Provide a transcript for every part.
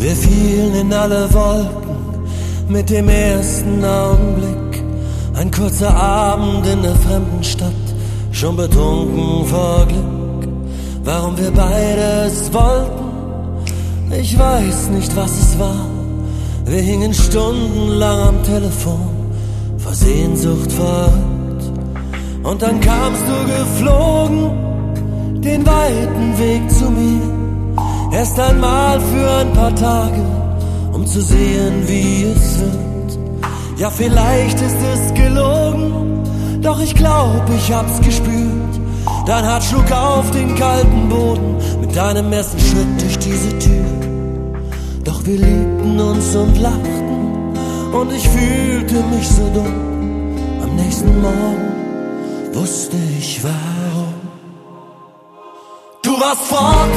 Wir fielen in alle Wolken mit dem ersten Augenblick. Ein kurzer Abend in der fremden Stadt, schon betrunken vor Glück. Warum wir beides wollten, ich weiß nicht, was es war. Wir hingen stundenlang am Telefon, vor Sehnsucht verrückt. Und dann kamst du geflogen, den weiten Weg zu mir. Erst einmal für ein paar Tage, um zu sehen, wie es wird. Ja, vielleicht ist es gelogen, doch ich glaub, ich hab's gespürt. Dein Herz schlug auf den kalten Boden mit deinem ersten Schritt durch diese Tür. Doch wir liebten uns und lachten und ich fühlte mich so dumm. Am nächsten Morgen wusste ich warum. Du warst fort,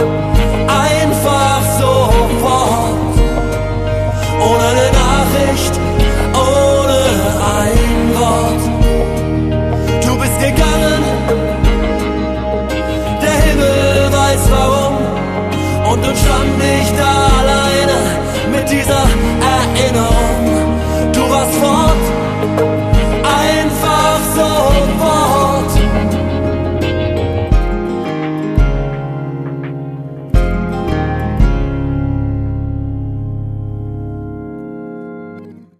einfach sofort, ohne eine Nachricht,